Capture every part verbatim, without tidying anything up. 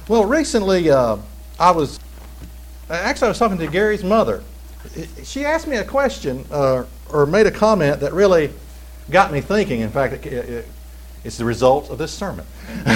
Well, recently uh, I was actually I was talking to Gary's mother. She asked me a question uh, or made a comment that really got me thinking. In fact, it, it, it's the result of this sermon.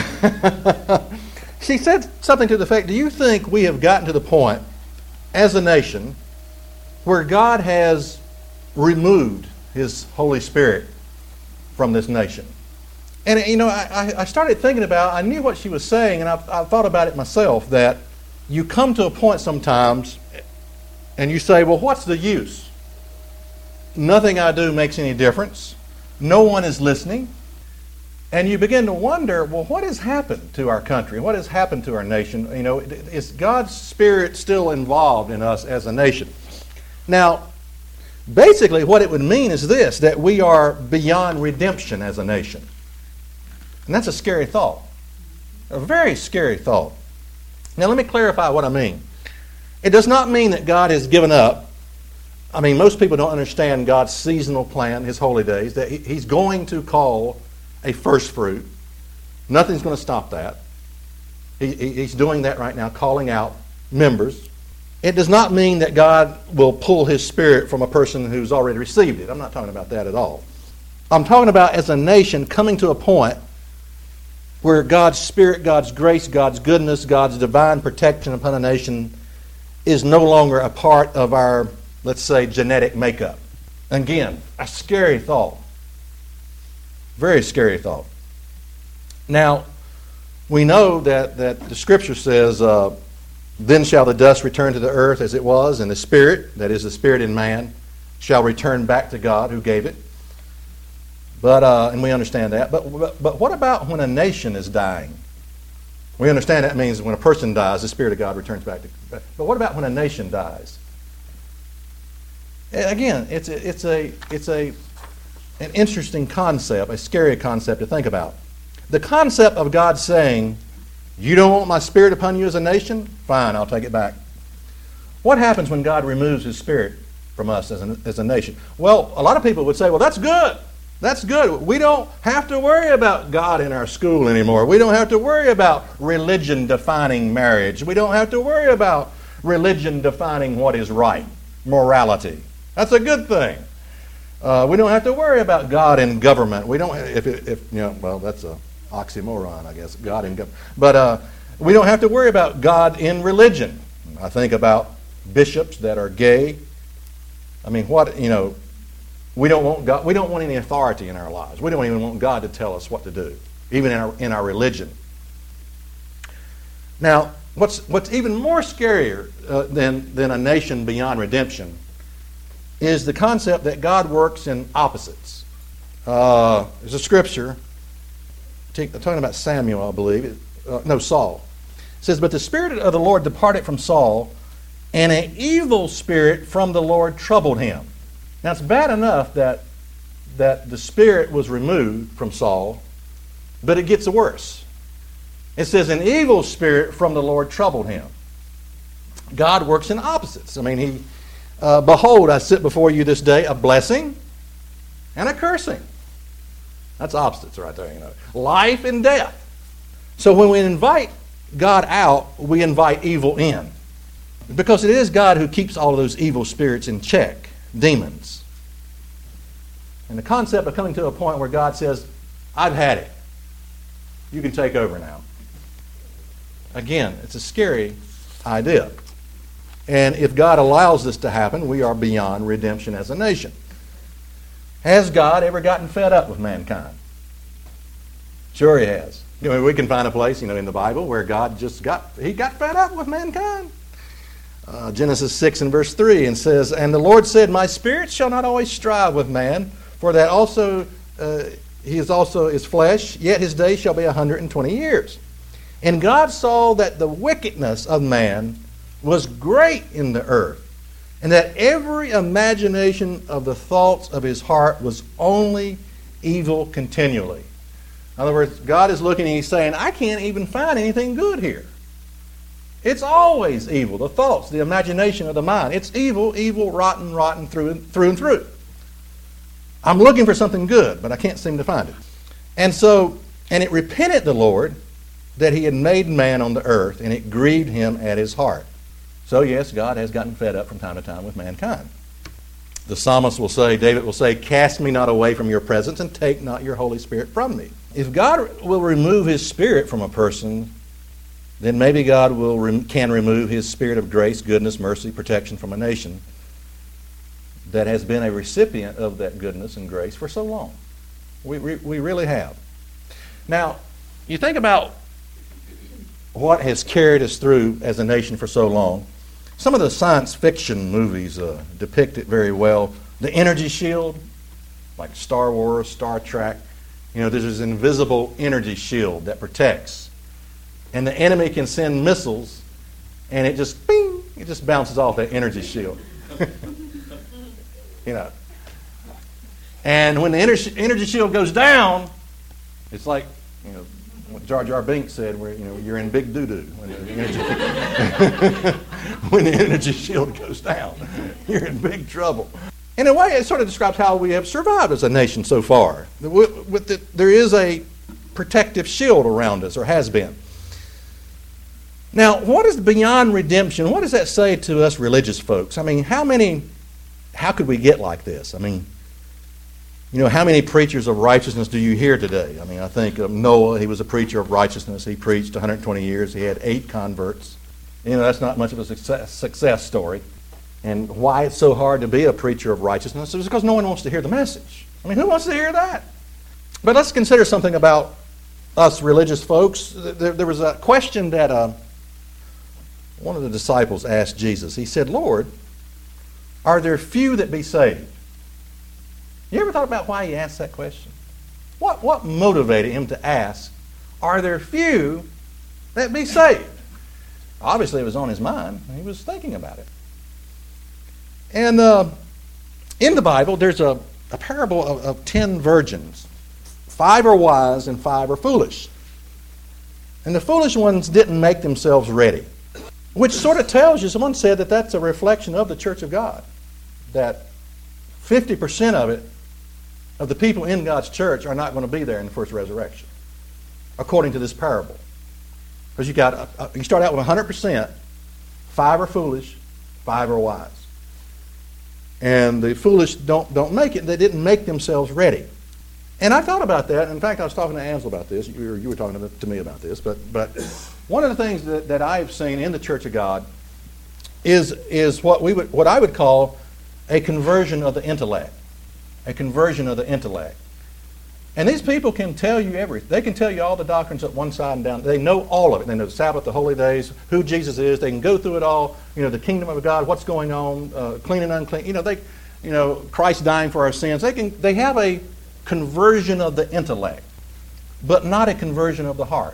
She said something to the effect, do you think we have gotten to the point as a nation where God has removed His Holy Spirit from this nation? And, you know, I, I started thinking about, I knew what she was saying, and I, I thought about it myself, that you come to a point sometimes and you say, well, what's the use? Nothing I do makes any difference. No one is listening. And you begin to wonder, well, what has happened to our country? What has happened to our nation? You know, is God's Spirit still involved in us as a nation? Now, basically what it would mean is this, that we are beyond redemption as a nation. And that's a scary thought. A very scary thought. Now let me clarify what I mean. It does not mean that God has given up. I mean, most people don't understand God's seasonal plan, His holy days, that He's going to call a first fruit. Nothing's going to stop that. He, he's doing that right now, calling out members. It does not mean that God will pull His Spirit from a person who's already received it. I'm not talking about that at all. I'm talking about as a nation coming to a point where God's Spirit, God's grace, God's goodness, God's divine protection upon a nation is no longer a part of our, let's say, genetic makeup. Again, a scary thought. Very scary thought. Now, we know that, that the Scripture says, uh, then shall the dust return to the earth as it was, and the Spirit, that is the Spirit in man, shall return back to God who gave it. But uh, and we understand that. But, but but what about when a nation is dying? We understand that means when a person dies, the Spirit of God returns back to. But what about when a nation dies? Again, it's a, it's a it's a an interesting concept, a scary concept to think about. The concept of God saying, "You don't want my Spirit upon you as a nation? Fine, I'll take it back." What happens when God removes His Spirit from us as a, as a nation? Well, a lot of people would say, "Well, that's good. That's good. We don't have to worry about God in our school anymore. We don't have to worry about religion defining marriage. We don't have to worry about religion defining what is right, morality. That's a good thing. Uh, we don't have to worry about God in government. We don't. If, if you know, well, that's a oxymoron, I guess. God in government, but uh, we don't have to worry about God in religion. I think about bishops that are gay. I mean, what you know. We don't want God. We don't want any authority in our lives. We don't even want God to tell us what to do, even in our in our religion. Now, what's what's even more scarier uh, than than a nation beyond redemption is the concept that God works in opposites. Uh, there's a scripture. I'm talking about Samuel, I believe. Uh, no, Saul. It says, "But the Spirit of the Lord departed from Saul, and an evil spirit from the Lord troubled him." Now, it's bad enough that, that the Spirit was removed from Saul, but it gets worse. It says, an evil spirit from the Lord troubled him. God works in opposites. I mean, He, uh, behold, I sit before you this day a blessing and a cursing. That's opposites right there, you know. Life and death. So when we invite God out, we invite evil in. Because it is God who keeps all of those evil spirits in check. Demons. And the concept of coming to a point where God says, I've had it. You can take over now. Again, it's a scary idea. And if God allows this to happen, we are beyond redemption as a nation. Has God ever gotten fed up with mankind? Sure He has. You know, we can find a place, you know, in the Bible where God just got, He got fed up with mankind. Uh, Genesis six and verse three, and says, "And the Lord said, My spirit shall not always strive with man, for that also uh, he is also his flesh, yet his days shall be a hundred and twenty years. And God saw that the wickedness of man was great in the earth, and that every imagination of the thoughts of his heart was only evil continually." In other words, God is looking and He's saying, I can't even find anything good here. It's always evil. The thoughts, the imagination of the mind. It's evil, evil, rotten, rotten through and through and through. I'm looking for something good, but I can't seem to find it. And so, and it repented the Lord that he had made man on the earth, and it grieved him at his heart. So yes, God has gotten fed up from time to time with mankind. The psalmist will say, David will say, cast me not away from your presence and take not your Holy Spirit from me. If God will remove his Spirit from a person, then maybe God will can remove his Spirit of grace, goodness, mercy, protection from a nation that has been a recipient of that goodness and grace for so long. We, we, we really have. Now, you think about what has carried us through as a nation for so long. Some of the science fiction movies uh, depict it very well. The energy shield, like Star Wars, Star Trek, you know, there's this invisible energy shield that protects. And the enemy can send missiles, and it just, bing, it just bounces off that energy shield. You know. And when the energy, energy shield goes down, it's like, you know, what Jar Jar Binks said, where you know you're in big doo-doo when the energy, when the energy shield goes down. You're in big trouble. In a way, it sort of describes how we have survived as a nation so far. With, with the, there is a protective shield around us, or has been. Now, what is beyond redemption? What does that say to us religious folks? I mean, how many, how could we get like this? I mean, you know, how many preachers of righteousness do you hear today? I mean, I think of Noah. He was a preacher of righteousness. He preached one hundred twenty years. He had eight converts. You know, that's not much of a success, success story. And why it's so hard to be a preacher of righteousness is because no one wants to hear the message. I mean, who wants to hear that? But let's consider something about us religious folks. There, there was a question that uh, one of the disciples asked Jesus. He said, Lord, are there few that be saved? You ever thought about why he asked that question? What, what motivated him to ask, are there few that be saved? Obviously, it was on his mind. He was thinking about it. And uh, in the Bible, there's a, a parable of, of ten virgins. Five are wise and five are foolish. And the foolish ones didn't make themselves ready, which sort of tells you, someone said that that's a reflection of the Church of God, that fifty percent of it, of the people in God's church, are not going to be there in the first resurrection, according to this parable. Because you got, uh, you start out with one hundred percent, five are foolish, five are wise. And the foolish don't, don't make it. They didn't make themselves ready. And I thought about that. In fact, I was talking to Ansel about this. You were, you were talking to, to me about this. But, but one of the things that, that I've seen in the Church of God is, is what, we would, what I would call a conversion of the intellect. A conversion of the intellect. And these people can tell you everything. They can tell you all the doctrines up one side and down. They know all of it. They know the Sabbath, the holy days, who Jesus is. They can go through it all. You know, the kingdom of God, what's going on, uh, clean and unclean. You know, they, you know, Christ dying for our sins. They can. They have a conversion of the intellect, but not a conversion of the heart.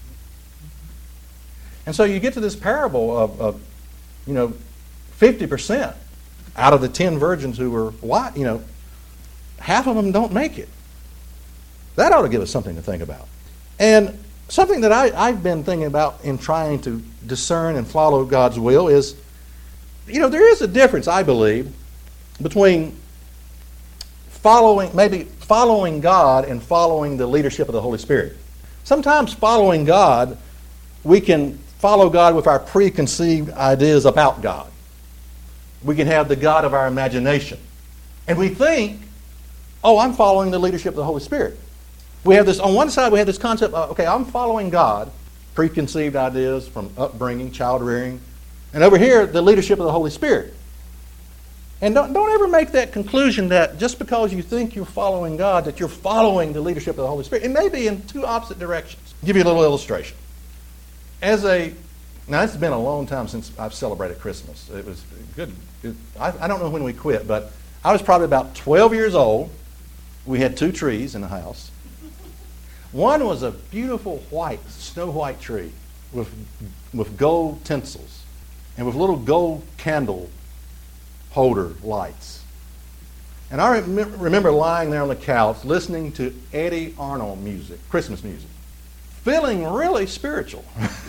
And so you get to this parable of, of you know, fifty percent out of the ten virgins who were white. You know, half of them don't make it. That ought to give us something to think about. And something that I, I've been thinking about in trying to discern and follow God's will is, you know, there is a difference, I believe, between following, maybe following God and following the leadership of the Holy Spirit. Sometimes following God, we can follow God with our preconceived ideas about God. We can have the God of our imagination. And we think, oh, I'm following the leadership of the Holy Spirit. We have this, on one side, we have this concept of, okay, I'm following God, preconceived ideas from upbringing, child rearing, and over here, the leadership of the Holy Spirit. And don't, don't ever make that conclusion that just because you think you're following God, that you're following the leadership of the Holy Spirit. It may be in two opposite directions. I'll give you a little illustration. As a, now it's been a long time since I've celebrated Christmas. It was good. It, I, I don't know when we quit, but I was probably about twelve years old. We had two trees in the house. One was a beautiful white, snow white tree with, with gold tinsels and with little gold candle holder lights. And I rem- remember lying there on the couch listening to Eddie Arnold music, Christmas music, feeling really spiritual.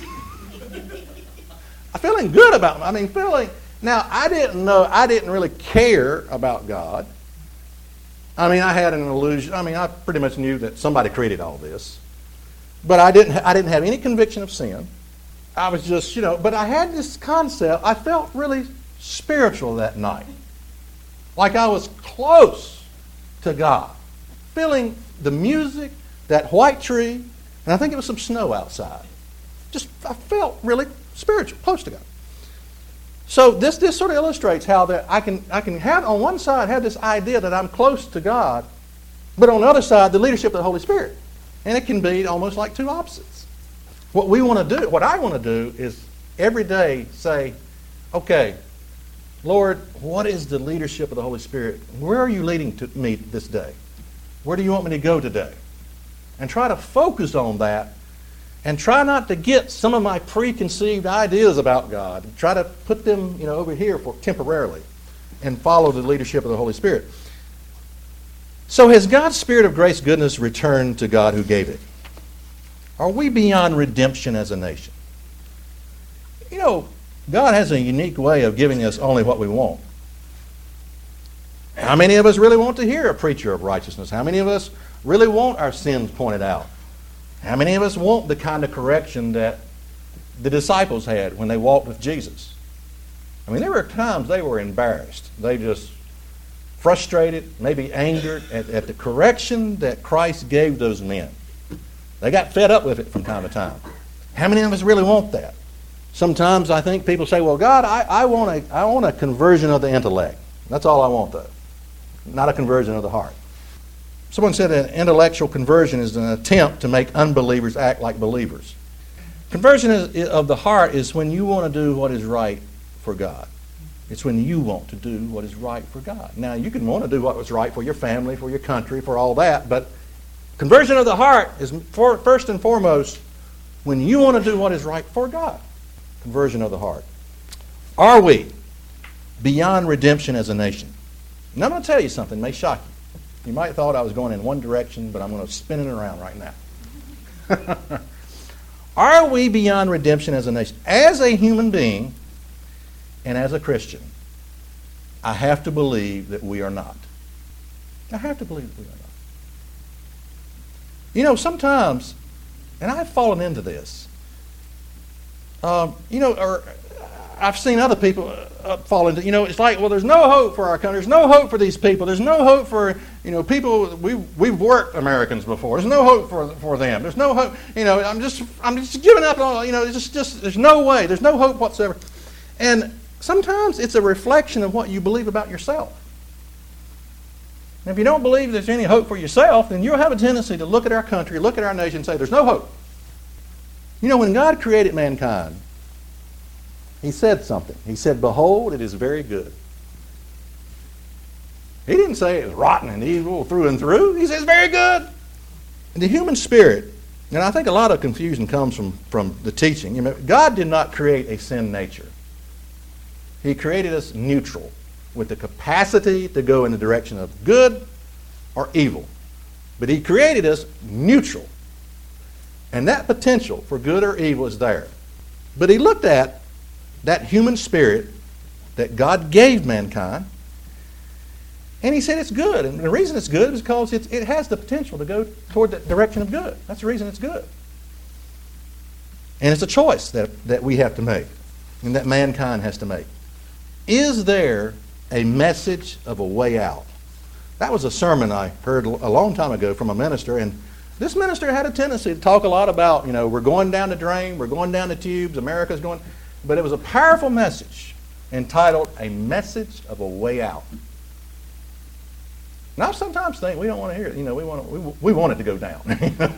Feeling good about, I mean, feeling, now I didn't know, I didn't really care about God. I mean, I had an illusion. I mean, I pretty much knew that somebody created all this. but I didn't, I didn't have any conviction of sin. I was just, you know, but I had this concept. I felt really spiritual that night. Like I was close to God. Feeling the music, that white tree, and I think it was some snow outside. Just, I felt really spiritual, close to God. So this, this sort of illustrates how that I can, I can have, on one side, have this idea that I'm close to God, but on the other side, the leadership of the Holy Spirit. And it can be almost like two opposites. What we want to do, what I want to do is every day say, okay, Lord, what is the leadership of the Holy Spirit? Where are you leading to me this day? Where do you want me to go today? And try to focus on that and try not to get some of my preconceived ideas about God. Try to put them, you know, over here for temporarily and follow the leadership of the Holy Spirit. So has God's Spirit of grace, goodness returned to God who gave it? Are we beyond redemption as a nation? You know, God has a unique way of giving us only what we want. How many of us really want to hear a preacher of righteousness? How many of us really want our sins pointed out? How many of us want the kind of correction that the disciples had when they walked with Jesus? I mean, there were times they were embarrassed. They just frustrated, maybe angered at, at the correction that Christ gave those men. They got fed up with it from time to time. How many of us really want that? Sometimes I think people say, well, God, I, I, want a, I want a conversion of the intellect. That's all I want, though. Not a conversion of the heart. Someone said an intellectual conversion is an attempt to make unbelievers act like believers. Conversion is, of the heart is when you want to do what is right for God. It's when you want to do what is right for God. Now, you can want to do what was right for your family, for your country, for all that, but conversion of the heart is for, first and foremost when you want to do what is right for God. Conversion of the heart. Are we beyond redemption as a nation? Now, I'm going to tell you something that may shock you. You might have thought I was going in one direction, but I'm going to spin it around right now. Are we beyond redemption as a nation? As a human being and as a Christian, I have to believe that we are not. I have to believe that we are not. You know, sometimes, and I've fallen into this, um, you know, or I've seen other people uh, fall into, you know, it's like, well, there's no hope for our country. There's no hope for these people. There's no hope for, you know, people, we, we've worked Americans before. There's no hope for for them. There's no hope, you know, I'm just, I'm just giving up on, you know, it's just, just, there's no way. There's no hope whatsoever. And sometimes it's a reflection of what you believe about yourself. And if you don't believe there's any hope for yourself, then you'll have a tendency to look at our country, look at our nation and say, there's no hope. You know, when God created mankind, He said something. He said, behold, it is very good. He didn't say it was rotten and evil through and through. He says, very good. And the human spirit, and I think a lot of confusion comes from, from the teaching. You know, God did not create a sin nature. He created us neutral, with the capacity to go in the direction of good or evil. But He created us neutral. And that potential for good or evil is there. But He looked at that human spirit that God gave mankind, and He said it's good. And the reason it's good is because it's, it has the potential to go toward the direction of good. That's the reason it's good. And it's a choice that, that we have to make, and that mankind has to make. Is there a message of a way out? That was a sermon I heard a long time ago from a minister, and this minister had a tendency to talk a lot about, you know, we're going down the drain, we're going down the tubes, America's going... But it was a powerful message entitled, A Message of a Way Out. Now, I sometimes think we don't want to hear it. You know, we want, to, we, we want it to go down.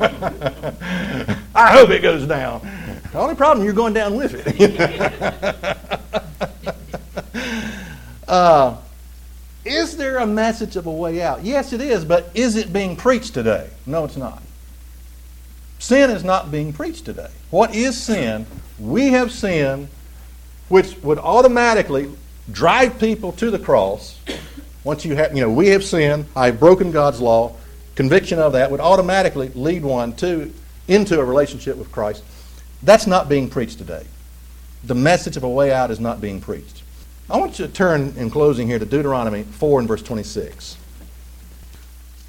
I hope it goes down. The only problem, you're going down with it. uh, is there a message of a way out? Yes, it is, but is it being preached today? No, it's not. Sin is not being preached today. What is sin? We have sinned, which would automatically drive people to the cross. Once you have, you know, we have sinned, I've broken God's law, conviction of that would automatically lead one to into a relationship with Christ. That's not being preached today. The message of a way out is not being preached. I want you to turn in closing here to Deuteronomy four and verse twenty-six.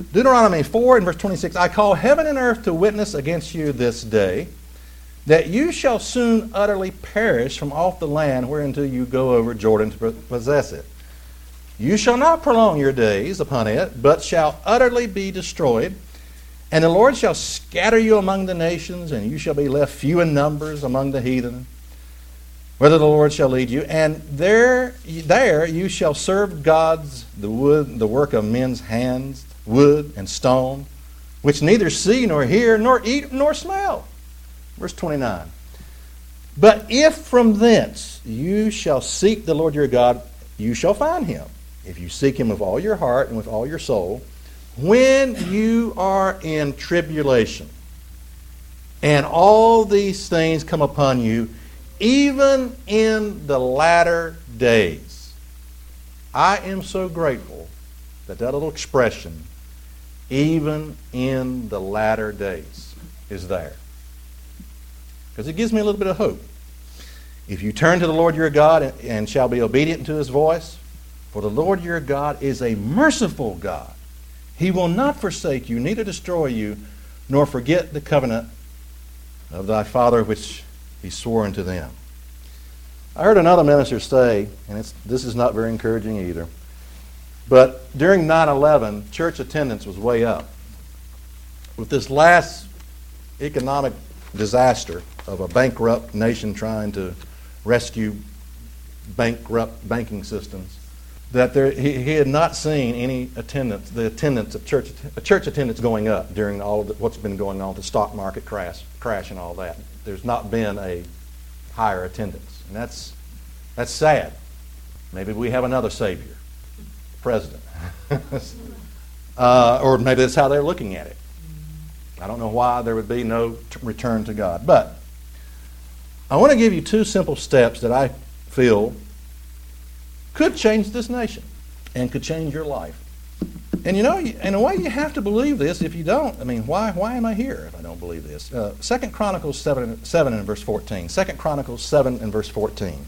Deuteronomy four and verse twenty-six, I call heaven and earth to witness against you this day, that you shall soon utterly perish from off the land whereinto you go over Jordan to possess it. You shall not prolong your days upon it, but shall utterly be destroyed. And the Lord shall scatter you among the nations, and you shall be left few in numbers among the heathen, whither the Lord shall lead you. And there, there you shall serve gods, the wood, the work of men's hands, wood and stone, which neither see nor hear, nor eat nor smell. Verse twenty-nine. But if from thence you shall seek the Lord your God, you shall find him, if you seek him with all your heart and with all your soul, when you are in tribulation, and all these things come upon you, even in the latter days. I am so grateful that that little expression, even in the latter days, is there. Because it gives me a little bit of hope. If you turn to the Lord your God and, and shall be obedient to his voice, for the Lord your God is a merciful God. He will not forsake you, neither destroy you, nor forget the covenant of thy father which he swore unto them. I heard another minister say, and it's, this is not very encouraging either, but during nine eleven, church attendance was way up. With this last economic disaster of a bankrupt nation trying to rescue bankrupt banking systems, that there, he, he had not seen any attendance, the attendance of church, church attendance going up during all of the, what's been going on, the stock market crash, crash and all that. There's not been a higher attendance, and that's that's sad. Maybe we have another savior, president, uh, or maybe that's how they're looking at it. I don't know why there would be no t- return to God, but I want to give you two simple steps that I feel could change this nation and could change your life. And you know, in a way, you have to believe this. If you don't, I mean, why why am I here if I don't believe this? Uh, Second Chronicles seven, seven and verse fourteen. Second Chronicles seven and verse fourteen.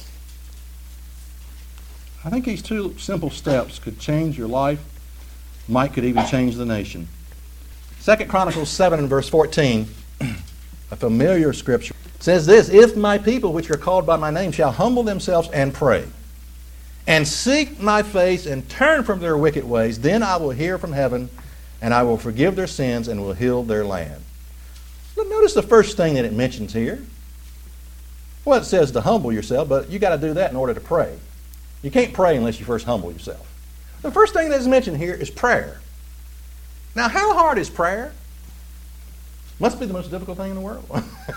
I think these two simple steps could change your life. Might could even change the nation. Second Chronicles seven and verse fourteen, a familiar scripture, says this, if my people which are called by my name shall humble themselves and pray, and seek my face and turn from their wicked ways, then I will hear from heaven, and I will forgive their sins and will heal their land. But notice the first thing that it mentions here. Well, it says to humble yourself, but you got to do that in order to pray. You can't pray unless you first humble yourself. The first thing that's mentioned here is prayer. Now, how hard is prayer? Must be the most difficult thing in the world.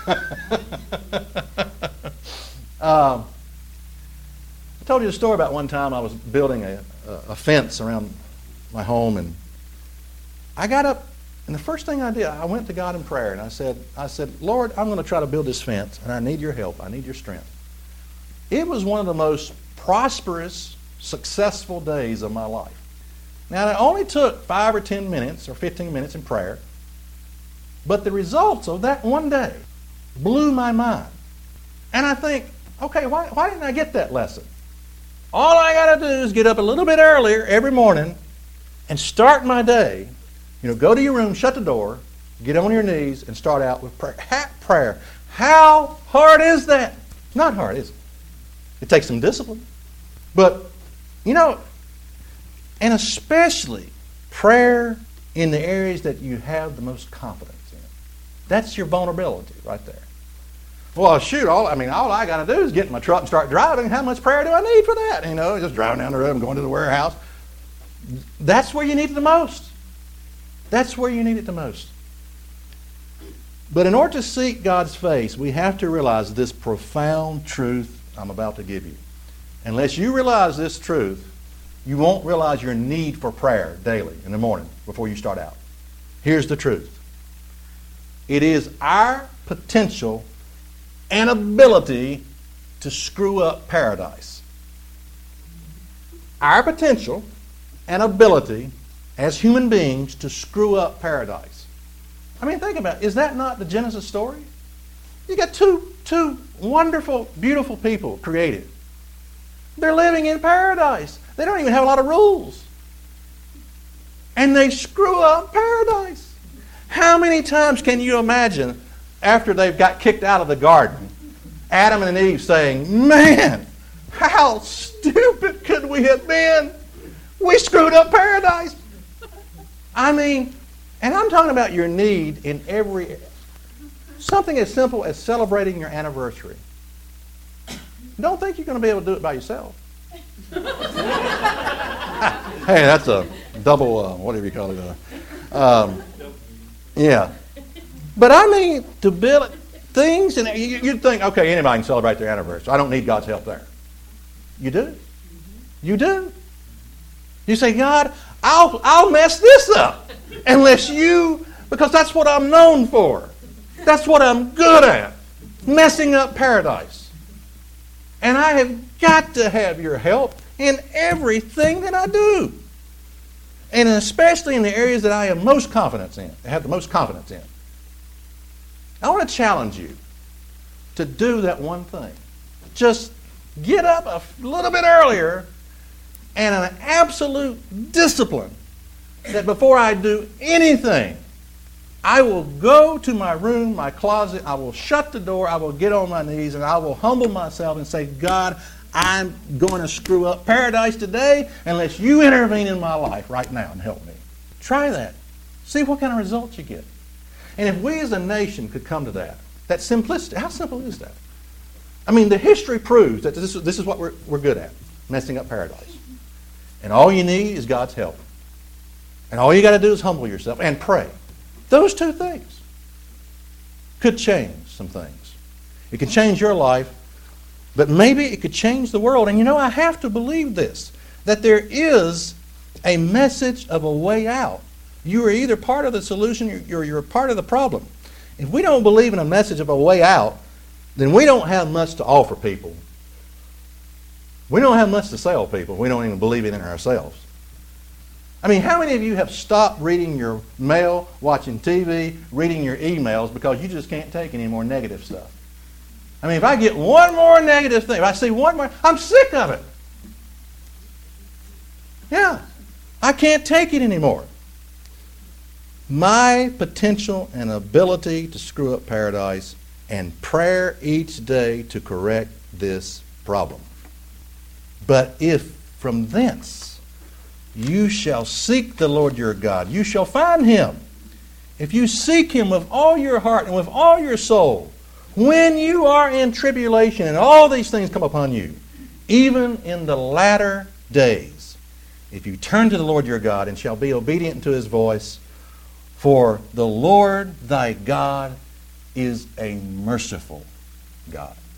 um, I told you a story about one time I was building a, a, a fence around my home, and I got up, and the first thing I did, I went to God in prayer, and I said, I said, Lord, I'm going to try to build this fence, and I need your help. I need your strength. It was one of the most prosperous, successful days of my life. Now, it only took five or ten minutes or fifteen minutes in prayer, but the results of that one day blew my mind. And I think, okay, why, why didn't I get that lesson? All I got to do is get up a little bit earlier every morning and start my day. You know, go to your room, shut the door, get on your knees, and start out with prayer. Ha- prayer. How hard is that? Not hard, is it? It takes some discipline. But, you know, and especially prayer in the areas that you have the most confidence in. That's your vulnerability right there. Well, shoot, all I mean, all I got to do is get in my truck and start driving. How much prayer do I need for that? You know, just driving down the road and going to the warehouse. That's where you need it the most. That's where you need it the most. But in order to seek God's face, we have to realize this profound truth I'm about to give you. Unless you realize this truth, you won't realize your need for prayer daily in the morning before you start out. Here's the truth. It is our potential and ability to screw up paradise. Our potential and ability as human beings to screw up paradise. I mean, think about it. Is that not the Genesis story? You got two, two wonderful, beautiful people created. They're living in paradise. They don't even have a lot of rules. and they screw up paradise. How many times can you imagine after they've got kicked out of the garden, Adam and Eve saying, man, how stupid could we have been? We screwed up paradise. I mean, and I'm talking about your need in every, something as simple as celebrating your anniversary. Don't think you're going to be able to do it by yourself. Hey, that's a double, uh, whatever you call it. Uh, um, yeah. But I mean, to build things, and you, you'd think, okay, anybody can celebrate their anniversary. I don't need God's help there. You do. You do. You say, God, I'll, I'll mess this up unless you, because that's what I'm known for. That's what I'm good at, messing up paradise. And I have got to have your help in everything that I do. And especially in the areas that I have most confidence in, have the most confidence in. I want to challenge you to do that one thing. Just get up a little bit earlier and an absolute discipline that before I do anything, I will go to my room, my closet, I will shut the door, I will get on my knees, and I will humble myself and say, God, I'm going to screw up paradise today unless you intervene in my life right now and help me. Try that. See what kind of results you get. And if we as a nation could come to that, that simplicity, how simple is that? I mean, the history proves that this, this is what we're, we're good at, messing up paradise. And all you need is God's help. And all you got to do is humble yourself and pray. Those two things could change some things. It could change your life, but maybe it could change the world. And you know, I have to believe this, that there is a message of a way out. You are either part of the solution or you're part of the problem. If we don't believe in a message of a way out, then we don't have much to offer people. We don't have much to sell people. We don't even believe it in ourselves. I mean, how many of you have stopped reading your mail, watching T V, reading your emails because you just can't take any more negative stuff? I mean, if I get one more negative thing, if I see one more, I'm sick of it. Yeah, I can't take it anymore. My potential and ability to screw up paradise and prayer each day to correct this problem. But if from thence you shall seek the Lord your God, you shall find him. If you seek him with all your heart and with all your soul, when you are in tribulation and all these things come upon you, even in the latter days, if you turn to the Lord your God and shall be obedient to his voice, for the Lord thy God is a merciful God.